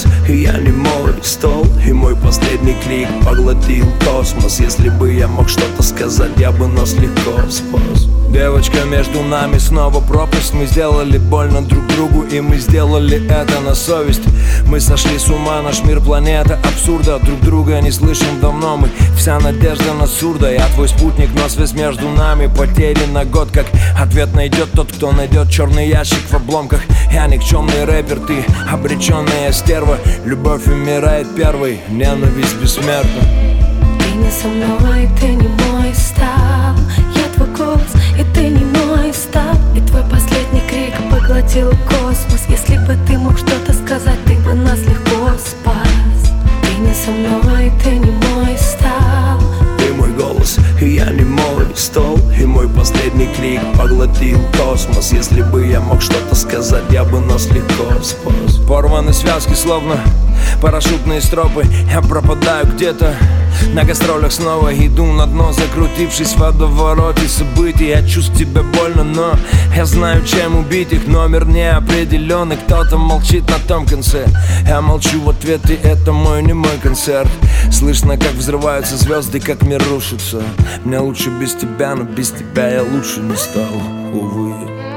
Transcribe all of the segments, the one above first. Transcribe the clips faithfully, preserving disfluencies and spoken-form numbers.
голос, и я не мой стол, и мой последний крик поглотил космос. Если бы я мог что-то сказать, я бы нас легко спас. Девочка, между нами снова пропасть. Мы сделали больно друг другу, и мы сделали это на совесть. Мы сошли с ума, наш мир планета абсурда. Друг друга не слышим давно, мы вся надежда на сурда. Я твой спутник, но связь между нами потеряна год. Как ответ найдет тот, кто найдет черный ящик в обломках. Я никчемный рэпер, ты обреченная стерва. Любовь умирает первой, ненависть бессмертна. Ты не со мной, ты не мой стал. Я твой голос, и ты не мой стал. И твой последний крик поглотил космос. Если бы ты мог что-то сказать, ты бы нас легко спас. Ты не со мной, ты не мой стал. Ты мой голос, и я не мой стол, и мой последний крик поглотил космос. Если бы я мог что-то сказать, я бы нас легко спас. Порваны связки, словно парашютные стропы. Я пропадаю где-то на гастролях снова. Иду на дно, закрутившись в водовороте событий. Я чувствую тебе больно, но я знаю, чем убить их. Номер неопределенный, кто-то молчит на том конце. Я молчу в ответ, и это мой не мой концерт. Слышно, как взрываются звезды, как мир рушится. Мне лучше без тебя, но без тебя я лучше не стал, увы.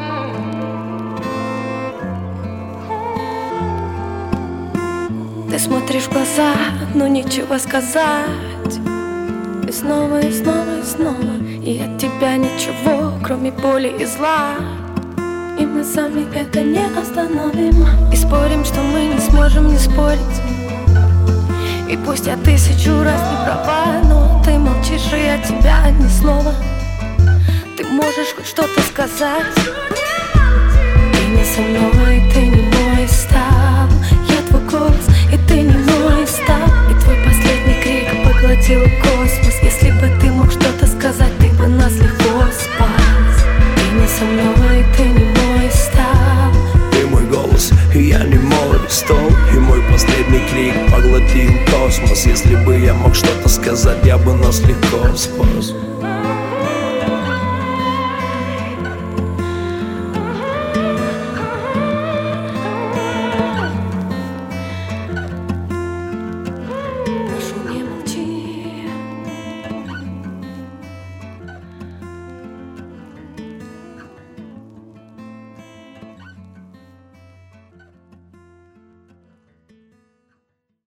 Ты смотришь в глаза, но нечего сказать. И снова, и снова, и снова. И от тебя ничего, кроме боли и зла. И мы сами это не остановим. И спорим, что мы не сможем не спорить. И пусть я тысячу раз не права, но ты молчишь, и от тебя ни слова. Ты можешь хоть что-то сказать. Ты не со мной, ты не мой стал. Я твой голос, и ты не мой стал. И твой последний крик поглотил космос. Если бы ты мог что-то сказать, ты бы нас легко спас. Ты не со мной, ты не мой стал. Ты мой голос, и я не мой стол, и мой последний крик поглотил космос. Если бы я мог что-то сказать, я бы нас легко спас.